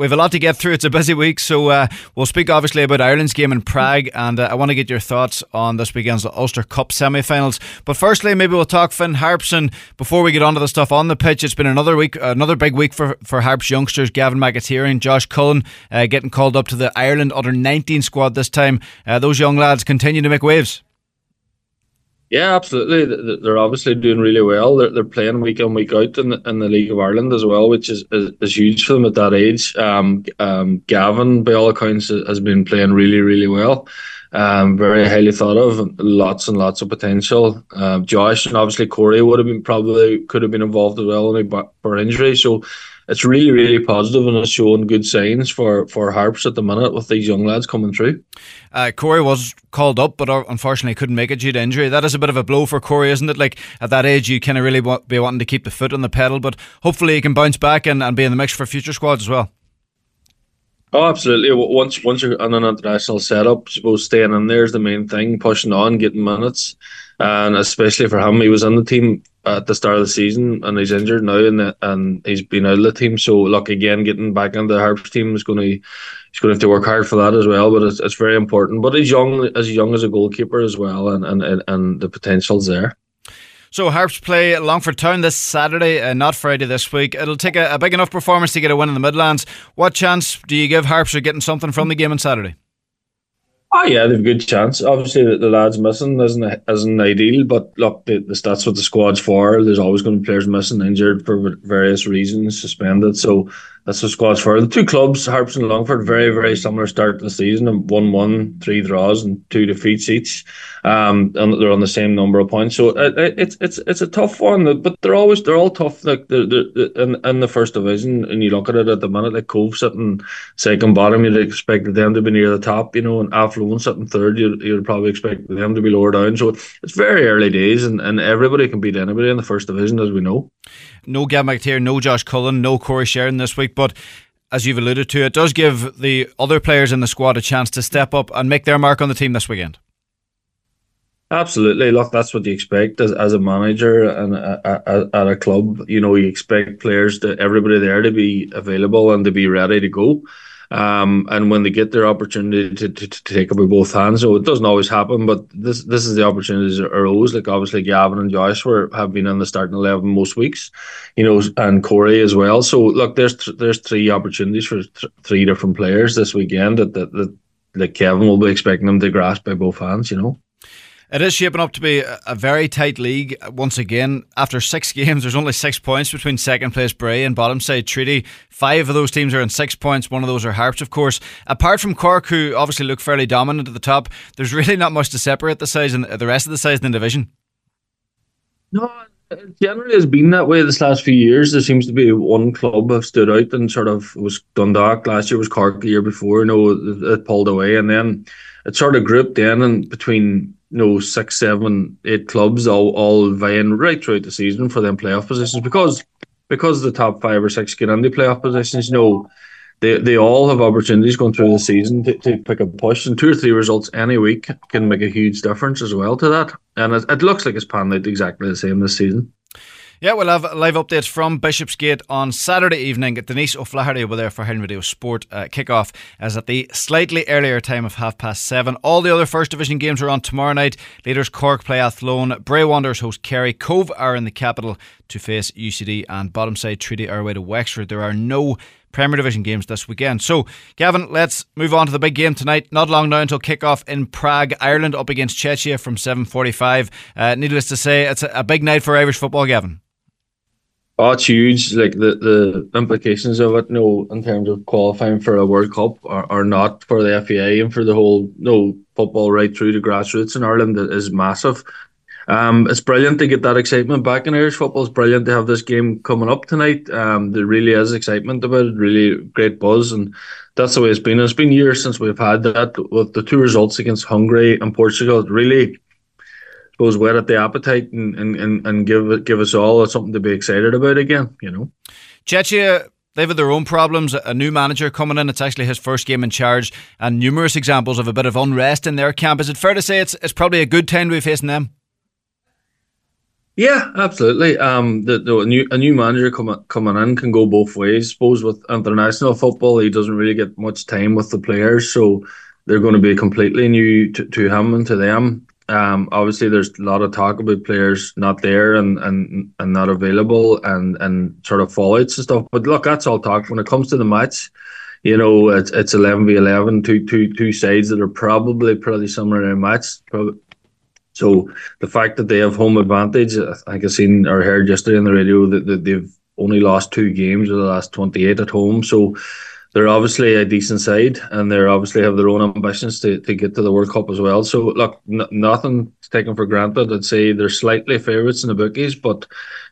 we have a lot to get through. It's a busy week, so we'll speak obviously about Ireland's game in Prague, and I want to get your thoughts on this weekend's Ulster Cup semi-finals. But firstly, maybe we'll talk Finn Harps, and before we get on to the stuff on the pitch, it's been another big week for Harps youngsters. Gavin McAteer and Josh Cullen getting called up to the Ireland under-19 squad this time. Those young lads continue to make waves. Yeah, absolutely. They're obviously doing really well. They're playing week in, week out in the League of Ireland as well, which is huge for them at that age. Gavin, by all accounts, has been playing really, really well. Very highly thought of, lots and lots of potential. Josh and obviously Corey could have been involved as well, only for injury. So it's really, really positive, and it's showing good signs for Harps at the minute with these young lads coming through. Corey was called up, but unfortunately couldn't make it due to injury. That is a bit of a blow for Corey, isn't it? Like, at that age, you kind of really be wanting to keep the foot on the pedal, but hopefully he can bounce back and be in the mix for future squads as well. Oh, absolutely. Once you're in an international setup, I suppose staying in there is the main thing, pushing on, getting minutes. And especially for him, he was in the team at the start of the season and he's injured now and he's been out of the team. So, look, again, getting back into the Harps team he's going to have to work hard for that as well. But it's very important. But he's young as a goalkeeper as well, and the potential's there. So Harps play Longford Town this Saturday, not Friday this week. It'll take a big enough performance to get a win in the Midlands. What chance do you give Harps of getting something from the game on Saturday? Oh yeah, they've a good chance. Obviously, the lads missing isn't ideal, but look, that's what the squad's for. There's always going to be players missing, injured for various reasons, suspended. So that's what the squad's for. The two clubs, Harps and Longford, very, very similar start to the season. 1-1, 3 draws and 2 defeats each. And they're on the same number of points. So it's a tough one, but they're all tough. Like they're in the first division, and you look at it at the minute, like Cove sitting second bottom, you'd expect them to be near the top, and Affluent sitting third, you'd probably expect them to be lower down. So it's very early days, and everybody can beat anybody in the first division, as we know. No Gavin McAteer, no Josh Cullen, no Corey Sheridan this week, but as you've alluded to, it does give the other players in the squad a chance to step up and make their mark on the team this weekend. Absolutely. Look, that's what you expect as a manager and at a club. You expect everybody there to be available and to be ready to go. And when they get their opportunity to take it with both hands, so it doesn't always happen, but this is the opportunities that arose. Like obviously Gavin and Josh have been in the starting 11 most weeks, and Corey as well. So look, there's 3 opportunities for 3 different players this weekend that Kevin will be expecting them to grasp by both hands. It is shaping up to be a very tight league once again. After 6 games, there's only 6 points between second place Bray and bottom side Treaty. 5 of those teams are in 6 points. One of those are Harps, of course. Apart from Cork, who obviously look fairly dominant at the top, there's really not much to separate the sides and the rest of the sides in the division. No, it generally has been that way this last few years. There seems to be one club have stood out, and sort of was Dundalk last year, was Cork the year before. It pulled away, and then it sort of grouped in and between 6, 7, 8 clubs all vying right throughout the season for them playoff positions because the top 5 or 6 get into playoff positions. They all have opportunities going through the season to pick a push, and 2 or 3 results any week can make a huge difference as well to that. And it looks like it's panned out exactly the same this season. Yeah, we'll have live updates from Bishopsgate on Saturday evening. Denise O'Flaherty will be there for Highland Radio Sport kick-off as at the slightly earlier time of 7:30. All the other First Division games are on tomorrow night. Leaders Cork play Athlone, Bray Wanderers host Kerry, Cove are in the capital to face UCD, and bottom side Treaty are away to Wexford. There are no Premier Division games this weekend. So, Gavin, let's move on to the big game tonight. Not long now until kick-off in Prague, Ireland up against Czechia from 7:45. Needless to say, it's a big night for Irish football, Gavin. Oh, it's huge. Like the implications of it, in terms of qualifying for a World Cup are not for the FAI and for the whole football right through to grassroots in Ireland is massive. It's brilliant to get that excitement back in Irish football. It's brilliant to have this game coming up tonight. There really is excitement about it, really great buzz, and that's the way it's been. It's been years since we've had that with the 2 results against Hungary and Portugal. It really goes whet at the appetite and give us all something to be excited about again. Czechia, they've had their own problems. A new manager coming in. It's actually his first game in charge, and numerous examples of a bit of unrest in their camp. Is it fair to say it's probably a good time to be facing them? Yeah, absolutely. A new manager coming in can go both ways. I suppose with international football, he doesn't really get much time with the players, so they're going to be completely new to him and to them. Obviously, there's a lot of talk about players not there and not available and sort of fallouts and stuff. But look, that's all talk. When it comes to the match, it's 11v11, two sides that are probably pretty similar in a match. So the fact that they have home advantage, I think I seen or heard yesterday on the radio that they've only lost two games of the last 28 at home. So they're obviously a decent side, and they obviously have their own ambitions to get to the World Cup as well. So look, nothing taken for granted. I'd say they're slightly favourites in the bookies, but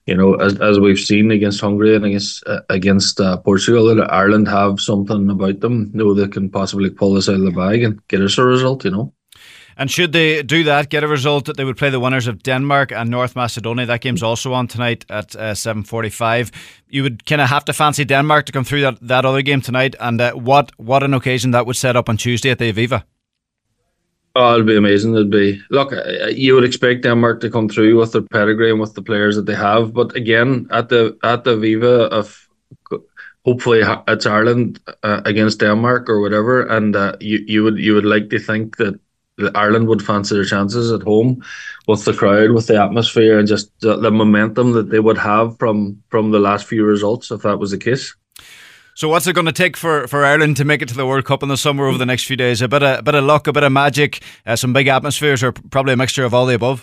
as we've seen against Hungary and against Portugal, that Ireland have something about them. They can possibly pull this out of the bag and get us a result. And should they do that, get a result, they would play the winners of Denmark and North Macedonia. That game's also on tonight at 7:45. You would kind of have to fancy Denmark to come through that other game tonight. And what an occasion that would set up on Tuesday at the Aviva. Oh, it'd be amazing. Look, you would expect Denmark to come through with their pedigree and with the players that they have. But again, at the Aviva, hopefully it's Ireland against Denmark or whatever, and you would like to think that Ireland would fancy their chances at home with the crowd, with the atmosphere, and just the momentum that they would have from the last few results, if that was the case. So what's it going to take for Ireland to make it to the World Cup in the summer over the next few days? A bit of luck, a bit of magic, some big atmospheres, or probably a mixture of all the above?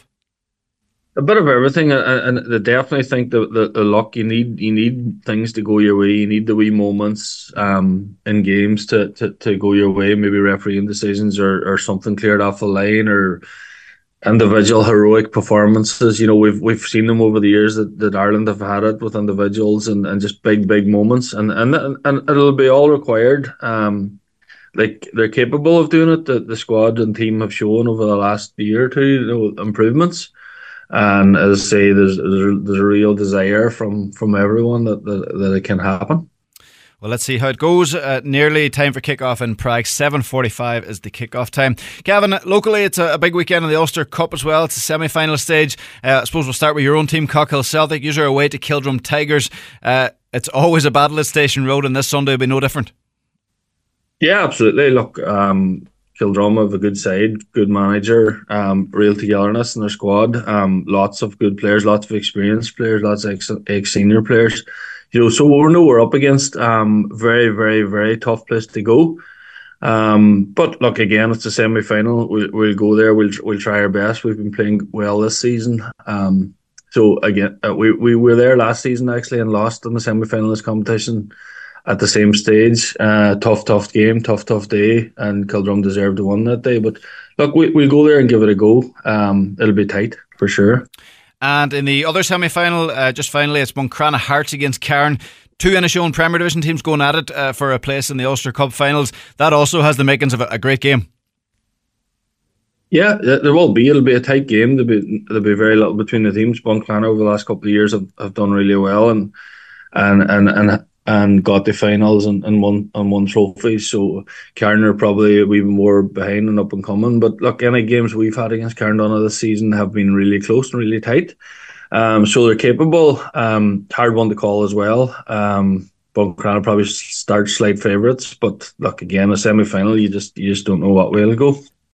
A bit of everything, and I definitely think the luck, you need things to go your way. You need the wee moments in games to go your way. Maybe refereeing decisions or something cleared off the line, or individual heroic performances. We've seen them over the years that Ireland have had it with individuals and just big moments, and it'll be all required. Like they're capable of doing it. The squad and team have shown over the last year or two, improvements. And as I say, there's a real desire from everyone that it can happen. Well, let's see how it goes. Nearly time for kick-off in Prague. 7:45 is the kick-off time. Gavin, locally it's a big weekend in the Ulster Cup as well. It's a semi-final stage. I suppose we'll start with your own team, Cockhill Celtic. You're away to Kildrum Tigers. It's always a battle at Station Road, and this Sunday will be no different. Yeah, absolutely. Look, Kildrum have a good side, good manager, real togetherness in their squad. Lots of good players, lots of experienced players, lots of ex-senior players. So we know we're up against very, very, very tough place to go. But look, again, it's a semi-final. We'll go there. We'll try our best. We've been playing well this season. So again, we were there last season actually and lost in the semi-finalist competition at the same stage. Tough game, tough day, and Kildrum deserved to win that day. But look, we'll go there and give it a go. It'll be tight for sure. And in the other semi-final, just finally, it's Buncrana Hearts against Cairn. Two Inishowen Premier Division teams going at it for a place in the Ulster Cup finals. That also has the makings of a great game. Yeah, there will be. It'll be a tight game. There'll be very little between the teams. Buncrana over the last couple of years have done really well and got the finals and won trophies. So Cairn are probably even more behind and up and coming. But look, any games we've had against Cairn this season have been really close and really tight. So they're capable. Hard one to call as well. Buncrana probably start slight favourites, but look, again, a semi-final, you just don't know what way it'll go.